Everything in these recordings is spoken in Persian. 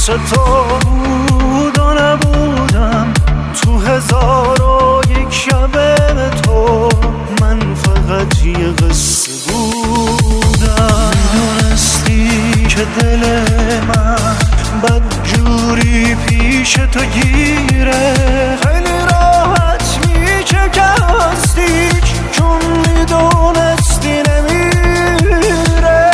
واسه تو بود و نبودم، تو 1001 شب تو من فقط یه قصه بودم. میدونستی که دل من بدجوری پیش تو گیره، خیلی راحت میچکستیش چون میدونستی نمیره.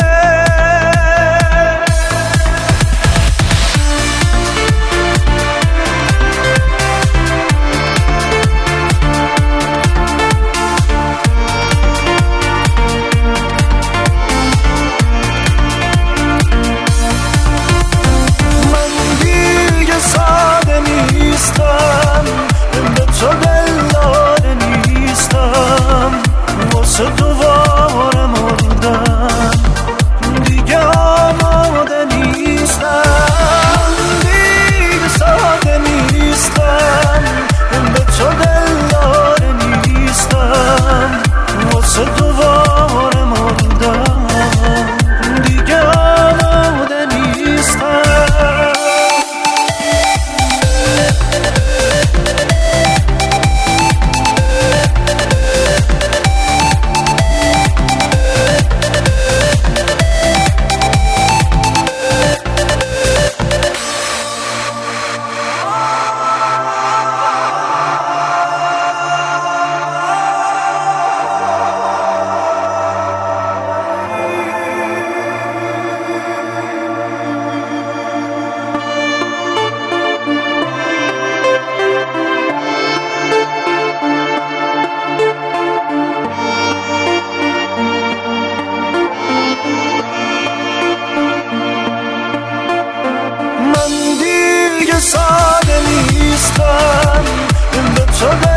تو دلدار نیستم، واسه تو واره مردم، دیگه آماده نیستم، دیگه ساده نیستم، به تو دلدار نیستم، واسه تو واره مردم، دیگه آماده نیستم. ساده نیستم، به تو